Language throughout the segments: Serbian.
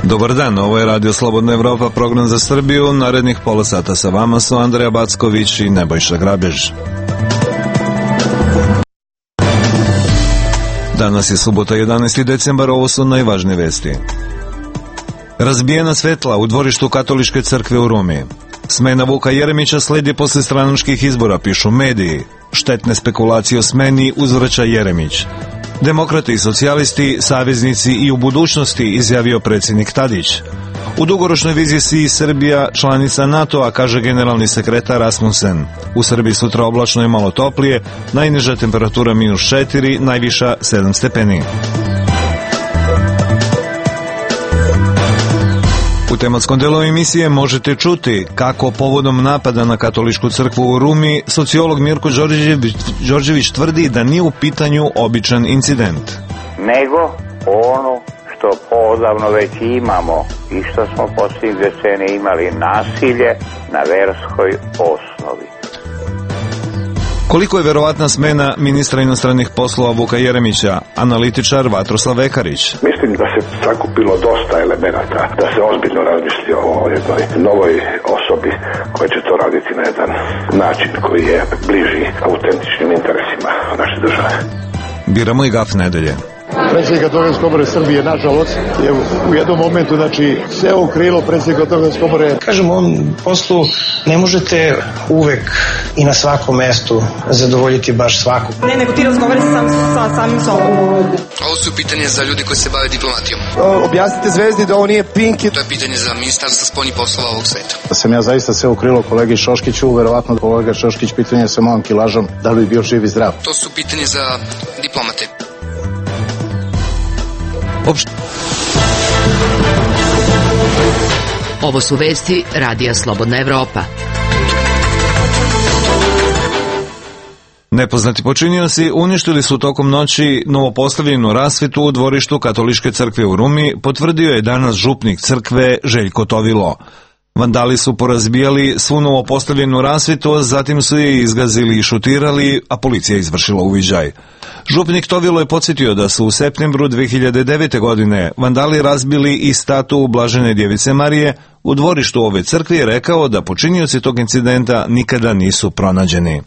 Dobar dan, ovo je Radio Slobodna Evropa, program za Srbiju. Narednih pola sata sa vama su Andreja Backović i Nebojša Grabež. Danas je subota 11. decembar, ovo su najvažnije vesti. Razbijena svetla u dvorištu Katoličke crkve u Rumi. Smena Vuka Jeremića sledi posle stranačkih izbora, pišu mediji. Štetne spekulacije o smeni uzvraća Jeremić. Demokrati i socijalisti, saveznici i u budućnosti, izjavio predsjednik Tadić. U dugoročnoj viziji Srbija članica NATO-a, kaže generalni sekretar Rasmussen. U Srbiji sutra oblačno i malo toplije, najniža temperatura -4, najviša 7 stepeni. U tematskom delu emisije možete čuti kako povodom napada na Katoličku crkvu u Rumi sociolog Mirko Đorđević tvrdi da nije u pitanju običan incident. Nego ono što odavno već imamo i što smo posljednjih decenija imali, nasilje na verskoj osnovi. Koliko je verovatna smena ministra inostranih poslova Vuka Jeremića, analitičar Vatroslav Vekarić? Mislim da se sakupilo dosta elemenata, da se ozbiljno razmisli o jednoj novoj osobi koja će to raditi na jedan način koji je bliži autentičnim interesima naše države. Biramo i gaf nedelje. Predsjednik Katoličke komore Srbije, nažalost, je u jednom momentu, sve u krilo predsjednika Katoličke komore. Kažem, u ovom poslu ne možete uvek i na svakom mestu zadovoljiti baš svakog. Ne, nego ti razgovori sa samim sobom. Ovo su pitanje za ljudi koji se bave diplomatijom. Objasnite Zvezdi da ovo nije Pinki. To je pitanje za ministarstvo spoljnih poslova ovog sveta. Da sam ja zaista sve u krilo kolegi Šoškiću, verovatno kolega Šoškić pitanje sa mojom kilažom, da li bi bio živ i zdrav. To su pitanje za diplomate. Ovo su vesti Radija Slobodna Evropa. Nepoznati počinioci uništili su tokom noći novopostavljenu rasvetu u dvorištu Katoličke crkve u Rumi, potvrdio je danas župnik crkve Željko Tovilo. Vandali su porazbijali svu novopostavljenu rasvetu, a zatim su je izgazili i šutirali, a policija izvršila uviđaj. Župnik Tovilo je podsjetio da su u septembru 2009. godine vandali razbili i statu Blažene djevice Marije u dvorištu ove crkve i rekao da počinioci tog incidenta nikada nisu pronađeni.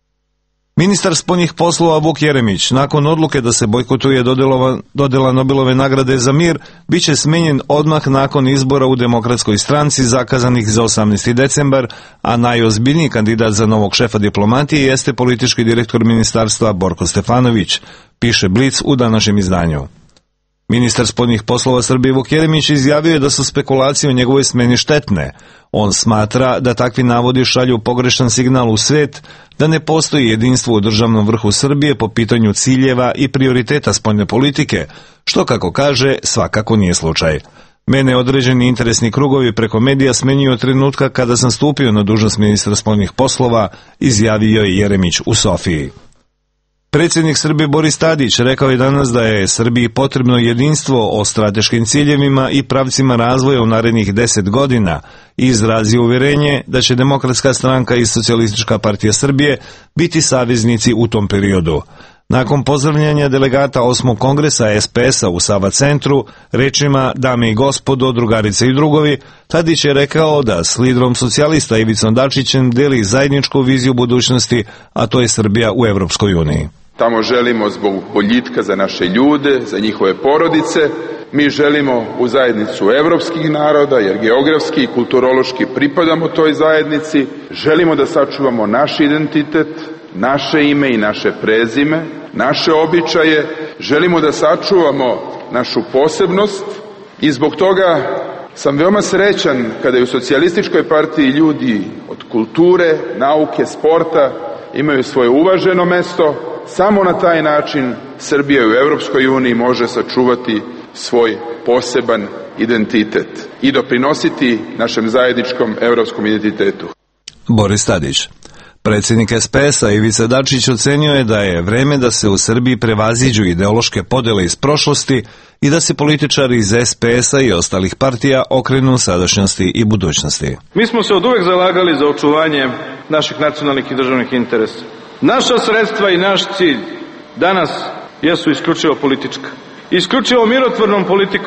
Ministar spoljnih poslova Vuk Jeremić, nakon odluke da se bojkotuje dodela Nobelove nagrade za mir, bit će smenjen odmah nakon izbora u Demokratskoj stranci zakazanih za 18. decembar, a najozbiljniji kandidat za novog šefa diplomatije jeste politički direktor ministarstva Borko Stefanović, piše Blic u današnjem izdanju. Ministar spoljnih poslova Srbije Vuk Jeremić izjavio je da su spekulacije o njegovoj smeni štetne. On smatra da takvi navodi šalju pogrešan signal u svet, da ne postoji jedinstvo u državnom vrhu Srbije po pitanju ciljeva i prioriteta spoljne politike, što, kako kaže, svakako nije slučaj. Mene određeni interesni krugovi preko medija smenjuju od trenutka kada sam stupio na dužnost ministra spoljnih poslova, izjavio je Jeremić u Sofiji. Predsjednik Srbije Boris Tadić rekao je danas da je Srbiji potrebno jedinstvo o strateškim ciljevima i pravcima razvoja u narednih 10 godina i izrazio uvjerenje da će Demokratska stranka i Socijalistička partija Srbije biti saveznici u tom periodu. Nakon pozdravljanja delegata 8. kongresa SPS-a u Sava centru, rečima dame i gospodo, drugarice i drugovi, Tadić je rekao da s liderom socijalista Ivicom Dačićem deli zajedničku viziju budućnosti, a to je Srbija u Evropskoj uniji. Tamo želimo zbog boljitka za naše ljude, za njihove porodice. Mi želimo u zajednicu evropskih naroda, jer geografski i kulturološki pripadamo toj zajednici. Želimo da sačuvamo naš identitet, naše ime i naše prezime, naše običaje. Želimo da sačuvamo našu posebnost i zbog toga sam veoma srećan kada je u Socijalističkoj partiji ljudi od kulture, nauke, sporta imaju svoje uvaženo mesto. Samo na taj način Srbija u Evropskoj uniji može sačuvati svoj poseban identitet i doprinositi našem zajedničkom evropskom identitetu. Boris Tadić. Predsjednik SPS-a Ivica Dačić ocenio je da je vreme da se u Srbiji prevaziđu ideološke podele iz prošlosti i da se političari iz SPS-a i ostalih partija okrenu sadašnjosti i budućnosti. Mi smo se oduvek zalagali za očuvanje naših nacionalnih i državnih interesa. Naša sredstva i naš cilj danas jesu isključivo politička. Isključivo mirotvornom politikom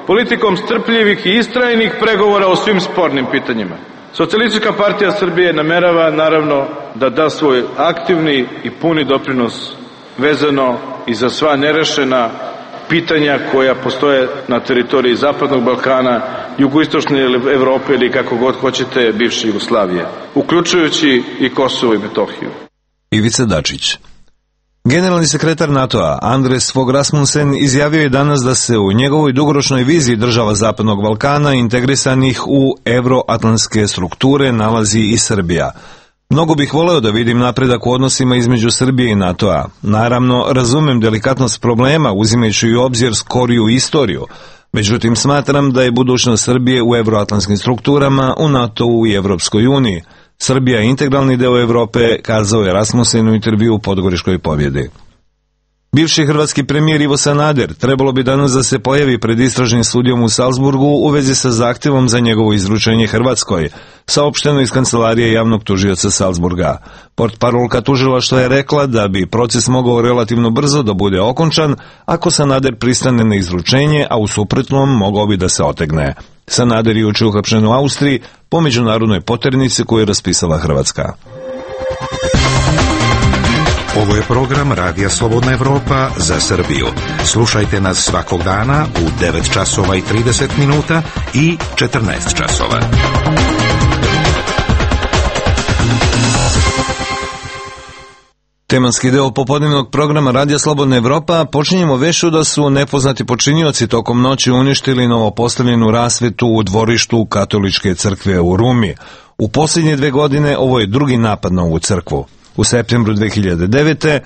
politikom strpljivih i istrajnih pregovora o svim spornim pitanjima. Socijalistička partija Srbije namerava, naravno, da da svoj aktivni i puni doprinos vezano i za sva nerešena pitanja koja postoje na teritoriji Zapadnog Balkana, jugoistočne Evrope ili kako god hoćete, bivše Jugoslavije, uključujući i Kosovo i Metohiju. Ivica Dačić. Generalni sekretar NATO-a Anders Fogh Rasmussen izjavio je danas da se u njegovoj dugoročnoj viziji država Zapadnog Balkana integrisanih u evroatlantske strukture nalazi i Srbija. Mnogo bih voleo da vidim napredak u odnosima između Srbije i NATO-a. Naravno, razumem delikatnost problema uzimajući u obzir skoriju istoriju. Međutim, smatram da je budućnost Srbije u evroatlantskim strukturama, u NATO-u i Evropskoj uniji. Srbija je integralni deo Evrope, kazao je Rasmussen u intervju u Podgoričkoj pobjedi. Bivši hrvatski premijer Ivo Sanader trebalo bi danas da se pojavi pred istražnim sudijom u Salzburgu u vezi sa zahtjevom za njegovo izručenje Hrvatskoj, saopšteno iz kancelarije javnog tužioca Salzburga. Portparolka tužilaštva je rekla da bi proces mogao relativno brzo da bude okončan ako Sanader pristane na izručenje, a u suprotnom mogao bi da se otegne. Sanader je juče uhapšen u Austriji po međunarodnoj poternici koju je raspisala Hrvatska. Ovo je program Radija Slobodna Evropa za Srbiju. Slušajte nas svakog dana u 9 časova i 30 minuta i 14 časova. Tematski deo popodnevnog programa Radija Slobodna Evropa počinjemo vešću da su nepoznati počinioci tokom noći uništili novopostavljenu rasvetu u dvorištu Katoličke crkve u Rumi. U posljednje 2 godine ovo je drugi napad na ovu crkvu. U septembru 2009.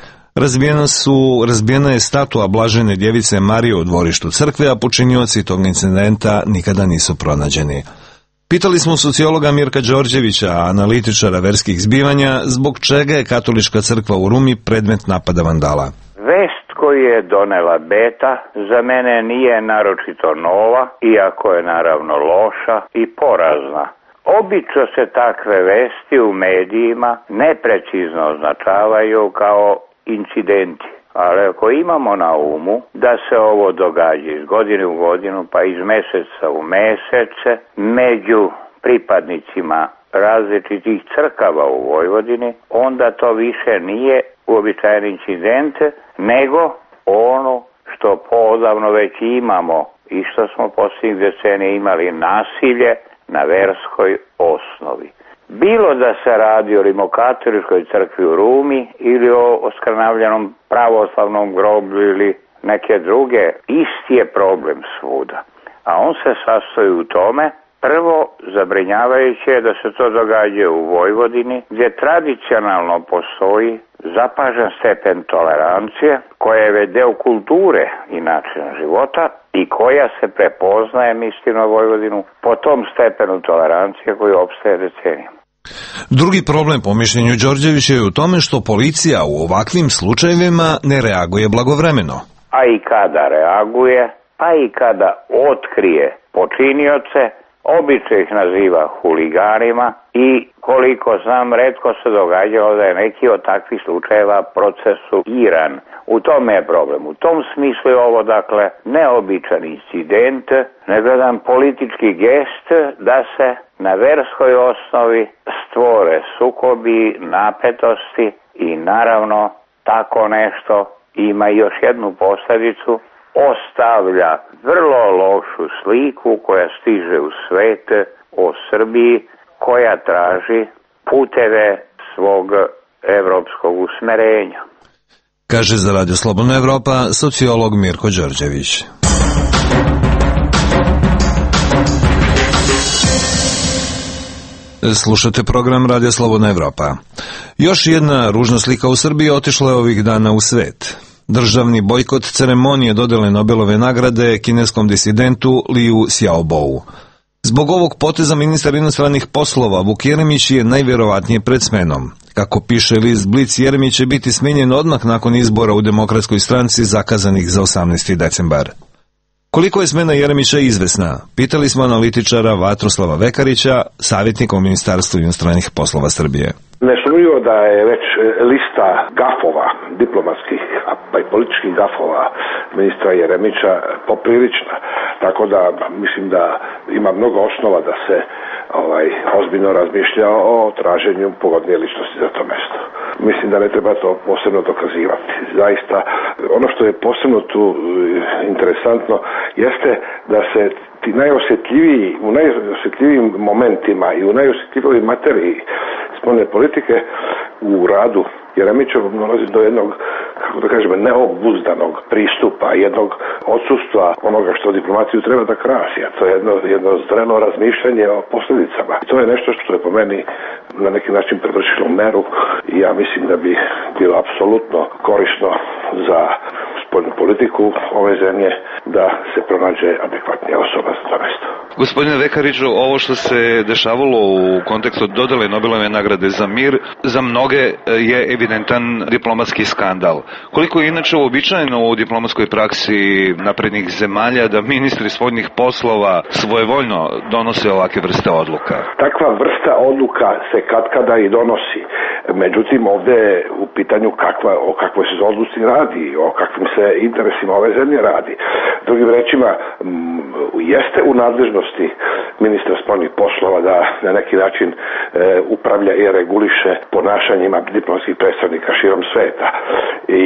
razbijena je statua Blažene djevice Marije u dvorištu crkve, a počinioci tog incidenta nikada nisu pronađeni. Pitali smo sociologa Mirka Đorđevića, analitičara verskih zbivanja, zbog čega je Katolička crkva u Rumi predmet napada vandala. Vest koju je donela Beta za mene nije naročito nova, iako je naravno loša i porazna. Obično se takve vesti u medijima neprecizno označavaju kao incidenti. Ali ako imamo na umu da se ovo događa iz godine u godinu, pa iz meseca u mesece, među pripadnicima različitih crkava u Vojvodini, onda to više nije uobičajen incident, nego ono što poodavno već imamo i što smo posljednjih decenija imali, nasilje na verskoj osnovi. Bilo da se radi o Rimokatoličkoj crkvi u Rumi ili o oskrnavljenom pravoslavnom groblju ili neke druge, isti je problem svuda. A on se sastoji u tome, prvo, zabrinjavajuće je da se to događa u Vojvodini, gdje tradicionalno postoji zapažen stepen tolerancije, koja je već deo kulture i načina života i koja se prepoznaje, mislim, na Vojvodinu po tom stepenu tolerancije koji opstaje decenijama. Drugi problem, po mišljenju Đorđevića, je u tome što policija u ovakvim slučajevima ne reaguje blagovremeno. A i kada reaguje, pa i kada otkrije počinioce, obično ih naziva huliganima i koliko znam, retko se događalo da je neki od takvih slučajeva procesuiran. U tome je problem. U tom smislu je ovo, dakle, neobičan incident, nego jedan politički gest da se na verskoj osnovi stvore sukobi, napetosti i naravno tako nešto ima još jednu posljedicu, ostavlja vrlo lošu sliku koja stiže u svet o Srbiji, koja traži puteve svog evropskog usmerenja. Kaže za Radio Slobodna Evropa sociolog Mirko Đorđević. Slušate program Radio Slobodna Evropa. Još jedna ružna slika u Srbiji otišla je ovih dana u svet. Državni bojkot ceremonije dodele Nobelove nagrade kineskom disidentu Liu Xiaobowu. Zbog ovog poteza ministar inostranih poslova Vuk Jeremić je najvjerovatnije pred smenom. Kako piše list Blic, Jeremić će biti smenjen odmah nakon izbora u Demokratskoj stranci zakazanih za 18. decembar. Koliko je smena Jeremića izvesna? Pitali smo analitičara Vatroslava Vekarića, savjetnika u Ministarstvu inostranih poslova Srbije. Nesumnjivo da je već lista gafova, diplomatskih pa i političkih gafova ministra Jeremića poprilična. Tako da mislim da ima mnogo osnova da se ozbiljno razmišlja o traženju pogodnije ličnosti za to mesto. Mislim da ne treba to posebno dokazivati. Zaista, ono što je posebno tu interesantno jeste da se ti u najosjetljivijim momentima i u najosjetljivijoj materiji spoljne politike u radu Jeremića dolazi do jednog, kako da kažemo, neobuzdanog pristupa, jednog odsustva onoga što diplomaciju treba da krasi, a to je jedno zrelo razmišljanje o posljedicama. To je nešto što je po meni na neki način prevršilo meru i ja mislim da bi bilo apsolutno korisno za spoljnu politiku ove zemlje da se pronađe adekvatnija osoba za to mesto. Gospodine Vekariću, ovo što se dešavalo u kontekstu dodele Nobelove nagrade za mir, za mnoge je evidentan diplomatski skandal. Koliko je inače uobičajeno u diplomatskoj praksi naprednih zemalja da ministri spoljnih poslova svojevoljno donose ovakve vrste odluka? Takva vrsta odluka se katkada i donosi. Međutim, ovdje je u pitanju o kakvoj se odluci radi, o kakvim se interesima ove zemlje radi. Drugim rečima, jeste u nadležnosti ministra spoljnih poslova da na neki način upravlja i reguliše ponašanjima diplomatskih predstavnika širom sveta. I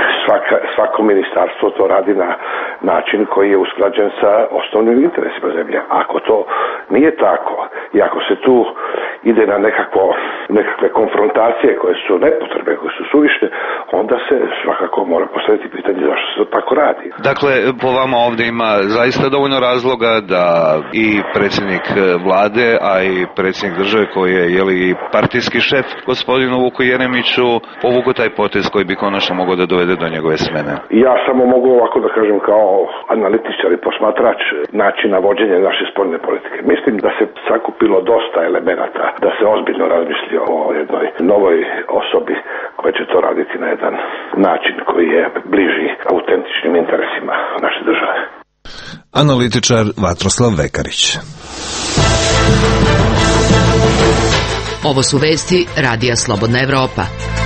svako ministarstvo to radi na način koji je usklađen sa osnovnim interesima zemlje. Ako to nije tako i ako se tu ide na nekakve konfrontacije koje su nepotrebne, koje su suvišne, onda se svakako mora postaviti pitanje zašto se to tako radi. Dakle, po vama ovdje ima zaista dovoljno razloga da i predsjednik vlade, a i predsjednik države koji je i partijski šef gospodinu Vuku Jeremiću povuku taj potez koji bi konačno mogao da dovede do njegove smene. Ja samo mogu ovako da kažem kao analitičar i posmatrač načina vođenja naše spoljne politike. Mislim da se sakupilo dosta elemenata da se ozbiljno razmisli o jednoj novoj osobi koja će to raditi na jedan način koji je bliži autentičnim interesima naše države. Analitičar Vatroslav Vekarić. Ovo su vesti Radija Slobodna Evropa.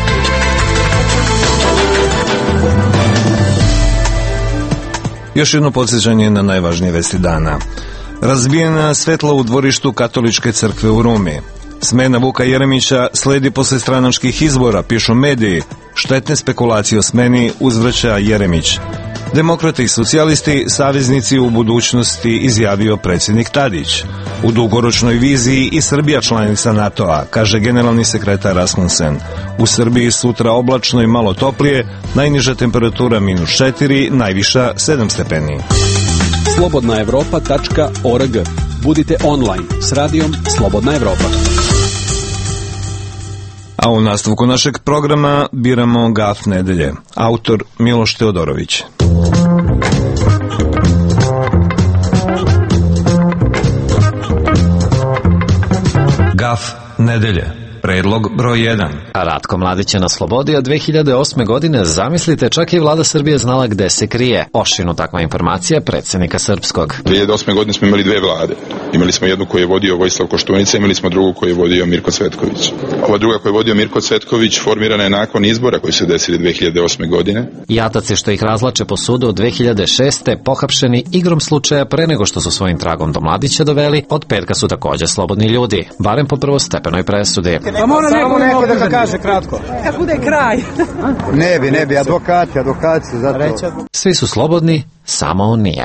Još jedno podsjećanje na najvažnije vesti dana. Razbijena svetla u dvorištu Katoličke crkve u Rumi. Smena Vuka Jeremića sledi posle stranačkih izbora, pišu mediji. Štetne spekulacije o smeni uzvraća Jeremić. Demokrate i socijalisti saveznici u budućnosti, izjavio predsjednik Tadić. U dugoročnoj viziji i Srbija članica NATO-a, kaže generalni sekretar Rasmussen. U Srbiji sutra oblačno i malo toplije, najniža temperatura -4, najviša 7 stepeni. slobodnaevropa.org. Budite online s radijom Slobodna Evropa. A u nastavku našeg programa biramo Gaf nedelje. Autor Miloš Teodorović. Gaf nedelje. Predlog broj 1. Ratko Mladić je na slobodi, a 2008. godine, zamislite, čak i vlada Srbije znala gde se krije. Ošinu takva informacija predsjednika srpskog. 2008. godine smo imali dve vlade. Imali smo jednu koju je vodio Vojislav Koštunica, imali smo drugu koju je vodio Mirko Cvetković. Ova druga koju je vodio Mirko Cvetković formirana je nakon izbora koji su desili 2008. godine. Jataci što ih razlače po sudu od 2006. pohapšeni igrom slučaja pre nego što su svojim tragom do Mladića doveli, od petka su također slobodni ljudi, barem po prvostepenoj presudi. Pa mora neko da kaže kratko. Kad bude kraj. Ne bi, advokati su zato. Svi su slobodni, samo on nije.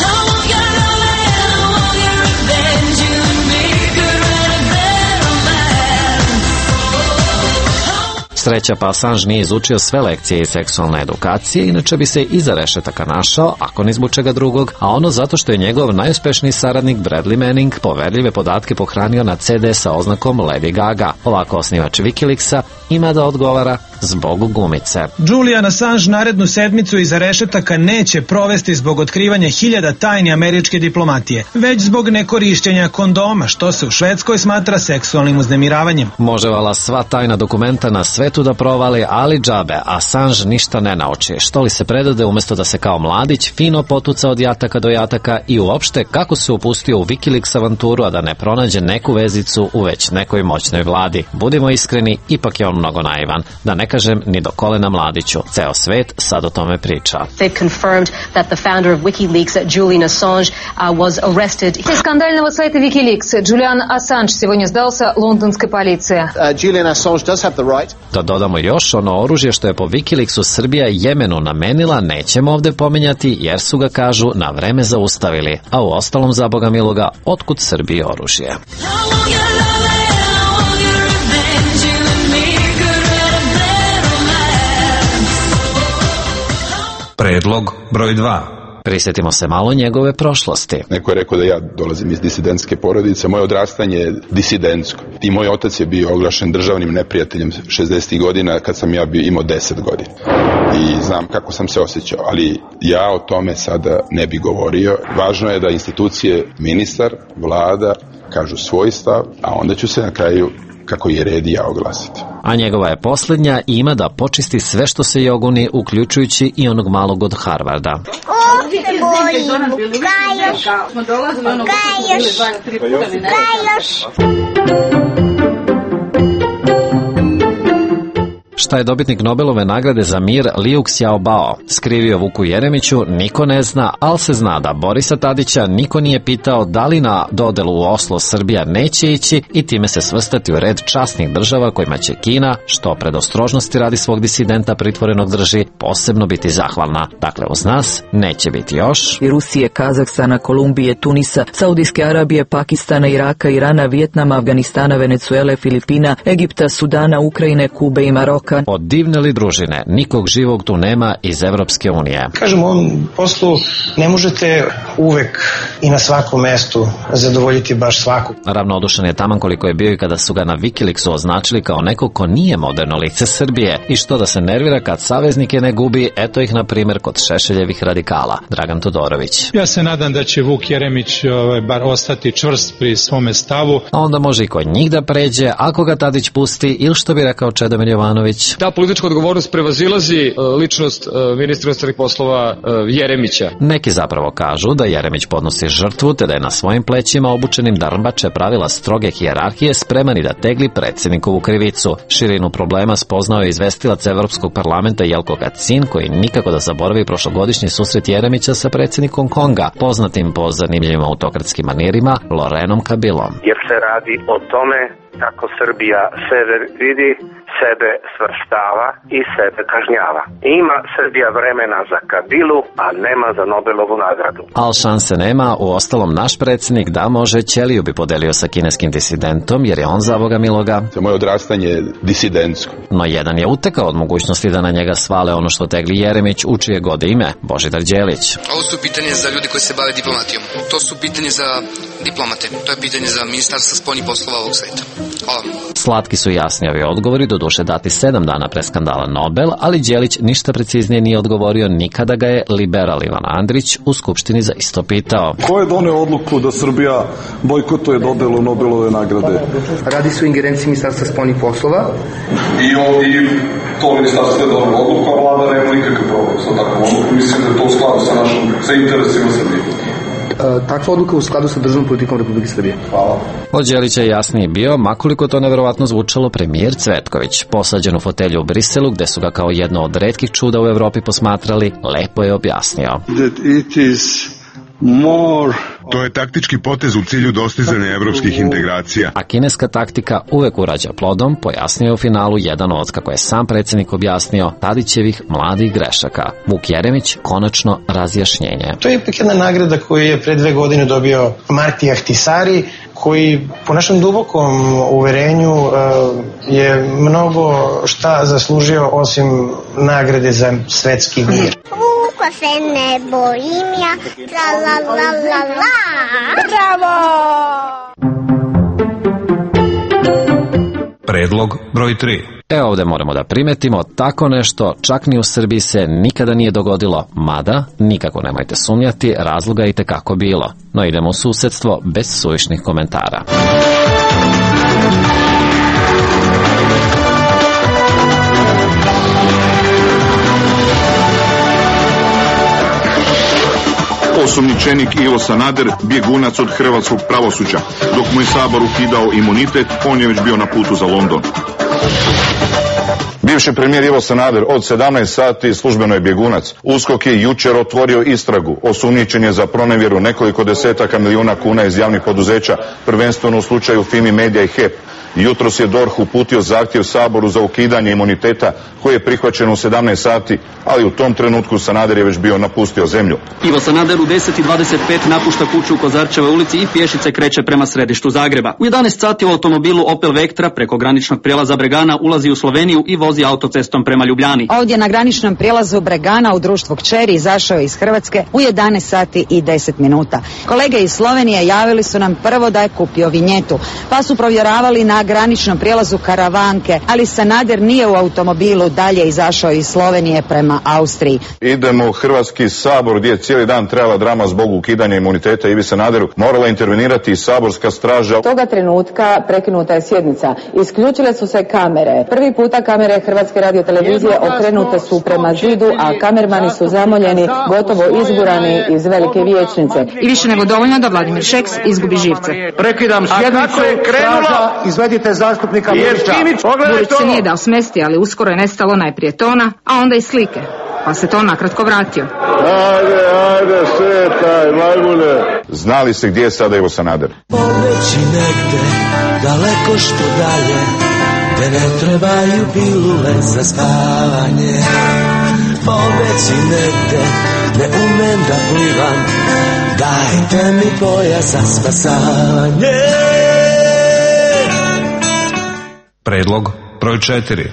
Sreća pa Assange nije izučio sve lekcije iz seksualne edukacije, inače bi se iza rešetaka našao, ako ni zbog čega drugog, a ono zato što je njegov najuspešniji saradnik Bradley Manning poverljive podatke pohranio na CD sa oznakom Lady Gaga. Ovako osnivač Wikileaksa ima da odgovara zbog gumice. Julian Assange narednu sedmicu iza rešetaka neće provesti zbog otkrivanja 1000 tajni američke diplomatije, već zbog nekorišćenja kondoma, što se u Švedskoj smatra seksualnim uznemiravanjem. Može vala sva tajna dokumenta na svetu raketu da provali, ali džabe, Assange ništa ne nauči. Što li se predade umjesto da se kao mladić fino potuca od jataka do jataka i uopšte kako se upustio u Wikileaks avanturu, a da ne pronađe neku vezicu u već nekoj moćnoj vladi. Budimo iskreni, ipak je on mnogo naivan. Da ne kažem ni do kolena mladiću. Ceo svet sad o tome priča. They've confirmed that the founder of WikiLeaks, Julian Assange, was arrested. Из скандального сайта WikiLeaks Julian Assange сегодня сдался лондонской полиции. Julian Assange does have the right. Da dodamo još, ono oružje što je po WikiLeaksu Srbija Jemenu namenila nećemo ovde pominjati jer su ga, kažu, na vreme zaustavili. A u ostalom, za Boga miloga, otkud Srbiji oružje? Predlog broj 2. Prisjetimo se malo njegove prošlosti. Neko je rekao da ja dolazim iz disidentske porodice, moje odrastanje je disidentsko. I moj otac je bio oglašen državnim neprijateljem 60. godina kad sam ja imao 10 godina. I znam kako sam se osjećao, ali ja o tome sada ne bi govorio. Važno je da institucije, ministar, vlada, kažu svoj stav, a onda ću se na kraju, kako je red, ja oglasiti. A njegova je posljednja i ima da počisti sve što se joguni, uključujući i onog malog od Harvarda. Šta je dobitnik Nobelove nagrade za mir Liu Xiaobao skrivio Vuku Jeremiću, niko ne zna, ali se zna da Borisa Tadića niko nije pitao da li na dodelu u Oslo Srbija neće ići i time se svrstati u red časnih država kojima će Kina, što predostrožnosti radi svog disidenta pritvorenog drži, posebno biti zahvalna. Dakle, uz nas neće biti još i Rusije, Kazahstana, Kolumbije, Tunisa, Saudijske Arabije, Pakistana, Iraka, Irana, Vijetnama, Afganistana, Venecuele, Filipina, Egipta, Sudana, Ukrajine, Kube i Maroka. Od divne li družine, nikog živog tu nema iz Evropske unije. Kažem, u ovom poslu ne možete uvek i na svakom mestu zadovoljiti baš svakog. Ravnodušan je taman koliko je bio i kada su ga na Wikileaksu označili kao neko ko nije moderno lice Srbije i što da se nervira kad saveznike ne gubi, eto ih na primjer kod Šešeljevih radikala. Dragan Todorović. Ja se nadam da će Vuk Jeremić bar ostati čvrst pri svome stavu. A onda može i kod njih da pređe, ako ga Tadić pusti, ili što bi rekao Čedomir Jovanović. Ta politička odgovornost prevazilazi ličnost ministra inostranih poslova Jeremića. Neki zapravo kažu da Jeremić podnosi žrtvu, te da je na svojim plećima obučenim da rmbače pravila stroge hijerarhije spreman i da tegli predsjednikovu krivicu. Širinu problema spoznao je izvestilac Evropskog parlamenta Jelko Kacin, koji nikako da zaboravi prošlogodišnji susret Jeremića sa predsjednikom Konga, poznatim po zanimljivim autokratskim manirima Lorenom Kabilom. Jer se radi o tome kako Srbija sebe vidi, sebe svrstava i sebe kažnjava. Ima Srbija vremena za Kabilu, a nema za Nobelovu nagradu. Al šanse nema, u ostalom naš predsjednik da može, ćeliju bi podelio sa kineskim disidentom, jer je on za Boga miloga. Moje odrastanje je disidentsko. No jedan je utekao od mogućnosti da na njega svale ono što tegli Jeremić, u čije god ime, Božidar Đelić. Ovo su pitanje za ljudi koji se bave diplomatijom. To su pitanje za diplomate. To je pitanje za ministarstvo spoljnih poslova ovog sveta. Hvala. Slatki su jasni ovi odgovori, doduše dati 7 dana pre skandala Nobel, ali Đelić ništa preciznije nije odgovorio ni kada ga je liberal Ivan Andrić u Skupštini za isto pitao. Ko je doneo odluku da Srbija bojkotuje dodelu Nobelove nagrade? Radi se o ingerenciji ministarstva spoljnih poslova. I to ministarstvo je donelo odluku, a vlada nema nikakav problem sa takvom odlukom. Mislim da je to u skladu sa interesima Srbije. Takva odluka u skladu sa državnom politikom Republike Srbije. Hvala. Od Đelića je jasniji bio, makoliko to neverovatno zvučalo, premijer Cvetković. Posađen u fotelju u Briselu, gde su ga kao jedno od retkih čuda u Evropi posmatrali, lepo je objasnio. To je taktički potez u cilju dostizanja evropskih integracija. A kineska taktika uvek urađa plodom, pojasnio je u finalu jedan od, kako je sam predsjednik objasnio, Tadićevih mladih grešaka. Vuk Jeremić, konačno razjašnjenje. To je ipak jedna nagrada koju je pre 2 godine dobio Marti Ahtisari, koji po našem dubokom uverenju je mnogo šta zaslužio osim nagrade za svetski mir. Vuka se ne bojim ja, la la la la la. Bravo! Predlog broj 3. Evo ovde moramo da primetimo, tako nešto čak ni u Srbiji se nikada nije dogodilo, mada, nikako nemojte sumnjati, razloga je i tekako bilo. No idemo u susedstvo bez suvišnih komentara. Osumnjičenik Ivo Sanader, bjegunac od hrvatskog pravosuđa. Dok mu je Sabor ukidao imunitet, on je već bio na putu za London. Bivši premijer Ivo Sanader od 17 sati službeno je bjegunac. USKOK je jučer otvorio istragu. Osumnjičen je za pronevjeru nekoliko desetaka milijuna kuna iz javnih poduzeća, prvenstveno u slučaju Fimi Media i HEP. Jutros je DORH uputio zahtjev Saboru za ukidanje imuniteta koji je prihvaćen u 17 sati, ali u tom trenutku Sanader je već bio napustio zemlju. Ivo Sanader u 10:25 napušta kuću u Kozarčevoj ulici i pješice kreće prema središtu Zagreba. U 11 sati u automobilu Opel Vectra preko graničnog prijelaza Bregana ulazi u Sloveniju i vozi autocestom prema Ljubljani. Ovdje na graničnom prijelazu Bregana u društvu Kćeri izašao iz Hrvatske u 11 sati i 10 minuta. Kolege iz Slovenije javili su nam prvo da je kupio vinjetu, pa su provjeravali na graničnom prijelazu Karavanke, ali Sanader nije u automobilu dalje izašao iz Slovenije prema Austriji. Idemo u Hrvatski sabor gdje je cijeli dan trajala drama zbog ukidanja imuniteta Ivi Sanaderu. Morala intervenirati i saborska straža. Toga trenutka prekinuta je sjednica. Isključile su se kamere. Prvi puta kamere Hrvatske radiotelevizije okrenute su prema zidu, a kamermani su zamoljeni, gotovo izgurani iz velike vijećnice. I više nego dovoljno da Vladimir Šeks izgubi živce. Prekidam sjednicu, straža, izvedite zastupnika Burića. Burić se nije dao smesti, ali uskoro je nestalo najprije tona, a onda i slike. Pa se to nakratko vratio. Ajde, šetaj, majmune. Znali se gdje je sada Ivo Sanader? Poveći negde, daleko što dalje, gde ne trebaju pilule za spavanje. Poveći negde, ne umem da plivam, dajte mi pojas za spasavanje. Predlog broj 4.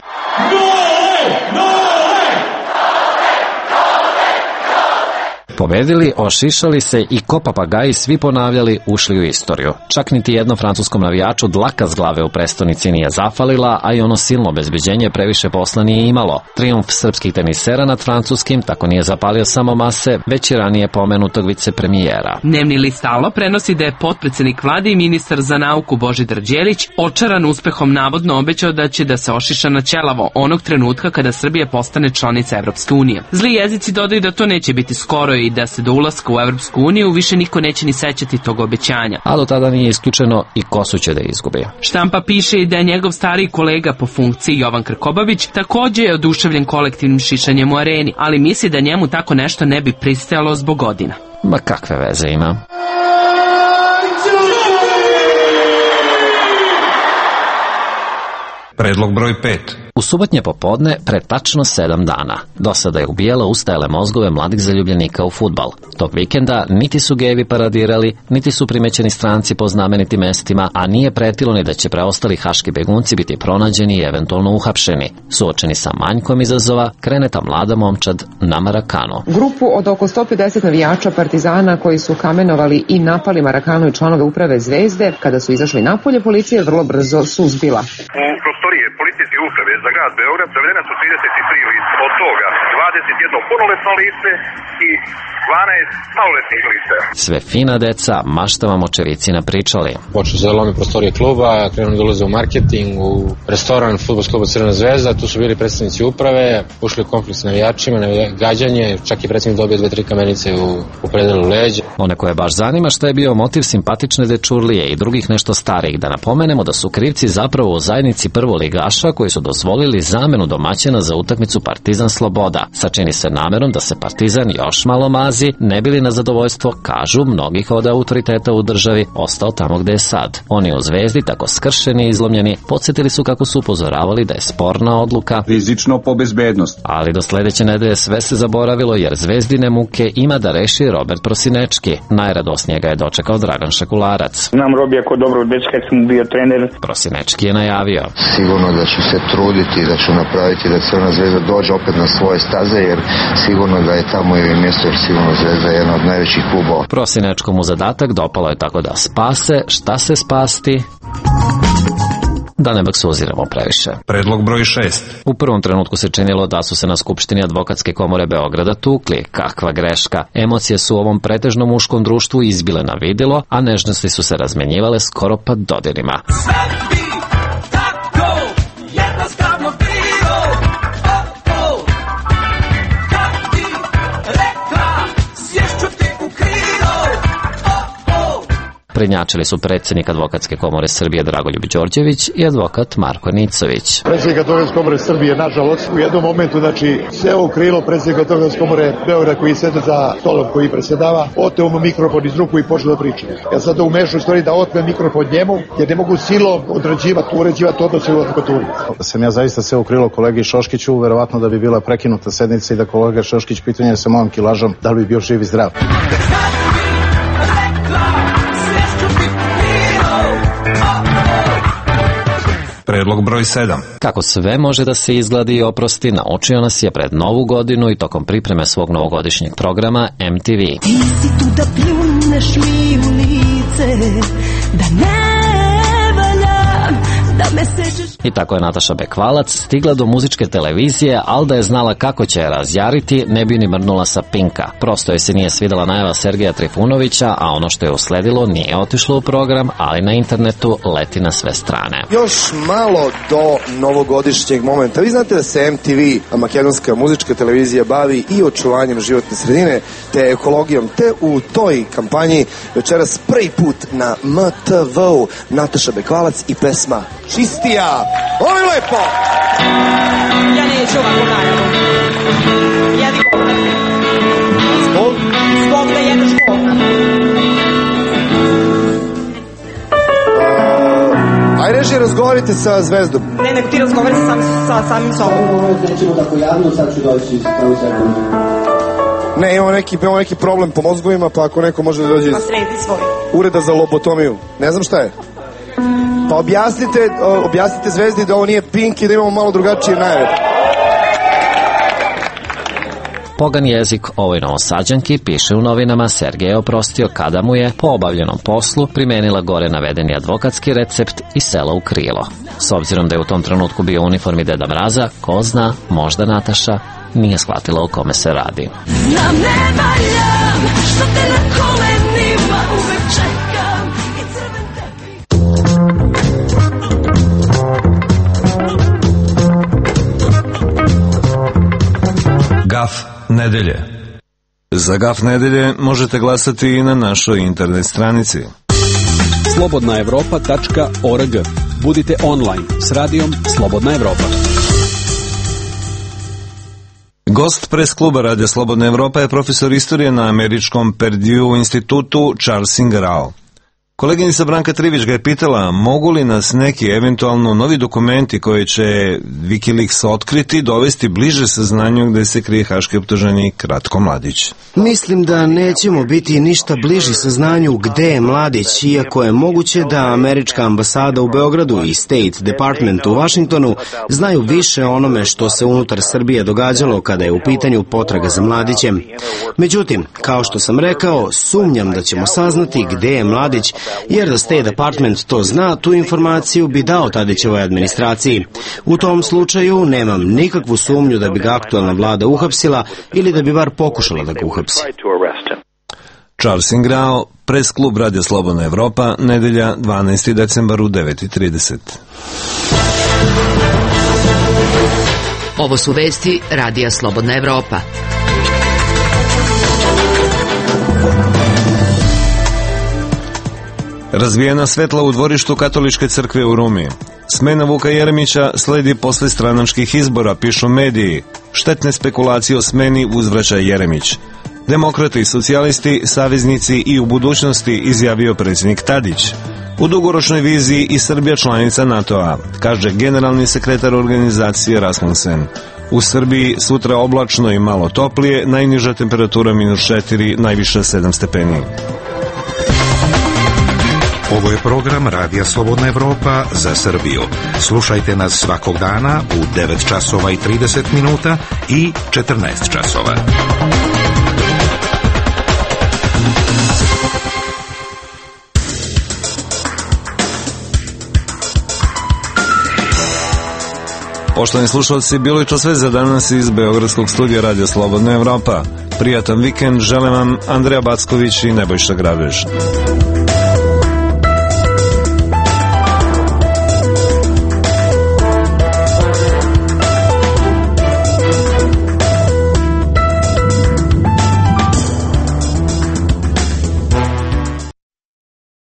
Pobedili, ošišali se i ko papagaji svi ponavljali, ušli u istoriju. Čak niti jednom francuskom navijaču dlaka s glave u prestonici nije zafalila, a i ono silno obezbeđenje previše posla nije imalo. Trijumf srpskih tenisera nad francuskim tako nije zapalio samo mase, već i ranije pomenutog vicepremijera. Dnevni list Alo prenosi da je potpredsjednik vlade i ministar za nauku Božidar Đelić očaran uspehom navodno obećao da će da se ošiša na ćelavo onog trenutka kada Srbija postane članica Evropske unije. Zli jezici dodaju da to neće biti skoro i da se do ulaska u Evropsku uniju više niko neće ni sećati tog obećanja. A do tada nije isključeno i Kosu će da izgubi. Štampa piše i da je njegov stariji kolega po funkciji Jovan Krkobabić također je oduševljen kolektivnim šišanjem u areni, ali misli da njemu tako nešto ne bi pristajalo zbog godina. Ma kakve veze ima? Predlog broj 5. U subotnje popodne, pre tačno 7 dana, do sada je ubijala ustajale mozgove mladih zaljubljenika u fudbal. Tog vikenda niti su gejevi paradirali, niti su primećeni stranci po znamenitim mestima, a nije pretilo ni da će preostali haški begunci biti pronađeni i eventualno uhapšeni. Suočeni sa manjkom izazova, krene ta mlada momčad na Marakanu. Grupu od oko 150 navijača Partizana koji su kamenovali i napali Marakanu i članove uprave Zvezde, kada su izašli napolje, policija je vrlo brzo suzbila. U prostorije policijske uprave za grad Beograd zavedena su 33 lica, od toga 21 punoletno lice i 12 maloletnih lica. Sve fina deca, maštavamo očevici napričali. Počeo se da lomi prostorije kluba, krenuli da ulaze u marketing, u restoran fudbalskog kluba Crvena zvezda, tu su bili predstavnici uprave, ušli u konflikt s navijačima, gađanje, čak i predsjednik dobio 2-3 kamenice u predelu leđa. One koje baš zanima šta je bio motiv simpatične dečurlije i drugih nešto starijih, da napomenemo da su krivci zapravo u zajednici prvoligaša koji su dozvolili zamenu domaćina za utakmicu Partizan Sloboda. Sačini se namerom da se Partizan još malo mazi, ne bili na zadovoljstvo, kažu, mnogih od autoriteta u državi, ostao tamo gde je sad. Oni u Zvezdi, tako skršeni i izlomljeni, podsjetili su kako su upozoravali da je sporna odluka rizično po bezbednost. Ali do sledeće nedelje sve se zaboravilo jer Zvezdine muke ima da reši Robert Prosinečki. Najradosnije ga je dočekao Dragan Šakularac. Znam Robija ko dobro dečka, kad sam bio trener. Prosinečki je najavio. Sigurno da ću se truditi, da ću napraviti da Crvena zvezda dođe opet na svoje staze, jer sigurno da je tamo i mjesto, jer sigurno Zvezda je jedna od najvećih klubova. Prosinečkom mu zadatak dopalo je tako da spase, šta se spasti? Da ne baksuziramo previše. Predlog broj 6. U prvom trenutku se činilo da su se na Skupštini Advokatske komore Beograda tukli. Kakva greška. Emocije su u ovom pretežno muškom društvu izbile na vidjelo, a nežnosti su se razmenjivale skoro pa dodirima. prednjačili su predsjednik Advokatske komore Srbije Dragoljub Đorđević i advokat Marko Nicović. Predsjednik Advokatske komore Srbije, nažalost, u jednom momentu, sve ovo krilo predsjednik Advokatske komore Beograda koji sede za stolom koji predsjedava, oteo mu mikrofon iz ruku i počeo da priča. Ja sad umešao stvari da otme mikrofon njemu, jer ne mogu silom uređivati odnose u advokaturi. Da sam ja zaista sve u krilo kolegi Šoškiću, verovatno da bi bila prekinuta sednica i da kolega Šoškić pitanje sa mojom kilažom da li bi bio živ i zdrav. Predlog broj 7. Kako sve može da se izgladi i oprosti, naučio nas je pred Novu godinu i tokom pripreme svog novogodišnjeg programa MTV. Ti si tu da pljuneš mi u lice, da ne valjam, da me sećaš. I tako je Nataša Bekvalac stigla do muzičke televizije, ali da je znala kako će je razjariti, ne bi ni mrnula sa Pinka. Prosto je se nije svidela najava Sergeja Trifunovića, a ono što je usledilo nije otišlo u program, ali na internetu leti na sve strane. Još malo do novogodišnjeg momenta. Vi znate da se MTV, makedonska muzička televizija, bavi i očuvanjem životne sredine, te ekologijom, te u toj kampanji večeras prvi put na MTV-u Nataša Bekvalac i pesma Čistija. Molim lepo! Ja neću ovako najavu. Jedi govna. Zbog? Zbog da jedeš govna. Aj reži, razgovarite sa Zvezdom. Ne, nego ti razgovori sa samim sobom. Nećemo tako javno, sad ću doći pravu sekundu. Ne, imamo neki problem po mozgovima, pa ako neko može da dođe iz ureda za lobotomiju. Ne znam šta je. Pa objasnite Zvezdi da ovo nije Pink i da imamo malo drugačije najave. Pogan jezik ovoj Novosađanki, piše u novinama, Sergej je oprostio kada mu je po obavljenom poslu primenila gore navedeni advokatski recept i sela u krilo. S obzirom da je u tom trenutku bio u uniformi Deda Mraza, ko zna, možda Nataša nije shvatila o kome se radi. Nam ne valjam, što te na kolenima uvek čekam i crven tepi. Gaf nedelje. Za Gaf nedelje možete glasati i na našoj internet stranici. slobodnaevropa.org. Budite online s radijom Slobodna Evropa. Gost pres kluba Radija Slobodna Evropa je profesor istorije na američkom Purdue institutu Charles Ingrao. Koleginica Branka Trivić ga je pitala mogu li nas neki eventualno novi dokumenti koje će Wikileaks otkriti dovesti bliže saznanju gde se krije haški optuženik Ratko Mladić. Mislim da nećemo biti ništa bliži saznanju gde je Mladić, iako je moguće da američka ambasada u Beogradu i State Department u Vašingtonu znaju više o onome što se unutar Srbije događalo kada je u pitanju potraga za Mladićem. Međutim, kao što sam rekao, sumnjam da ćemo saznati gde je Mladić, jer da State Department to zna, tu informaciju bi dao Tadićevoj administraciji. U tom slučaju nemam nikakvu sumnju da bi ga aktualna vlada uhapsila ili da bi bar pokušala da ga uhapsi. Charles Ingrao, pres klub Radija Slobodna Evropa, nedelja 12. decembar u 9:30. Ovo su vesti Radija Slobodna Evropa. Razbijena svetla u dvorištu Katoličke crkve u Rumi. Smena Vuka Jeremića sledi posle stranačkih izbora, pišu mediji. Štetne spekulacije o smeni uzvraća Jeremić. Demokrati i socijalisti, saveznici i u budućnosti, izjavio predsjednik Tadić. U dugoročnoj viziji i Srbija članica NATO-a, kaže generalni sekretar organizacije Rasmussen. U Srbiji sutra oblačno i malo toplije, najniža temperatura -4, najviša 7 stepeni. Ovo je program Radija Slobodna Evropa za Srbiju. Slušajte nas svakog dana u 9 časova i 30 minuta i 14 časova. Poštovani slušalci, bilo je to sve za danas iz Beogradskog studija Radija Slobodna Evropa. Prijatan vikend želim vam Andreja Backović i Nebojša Grabež.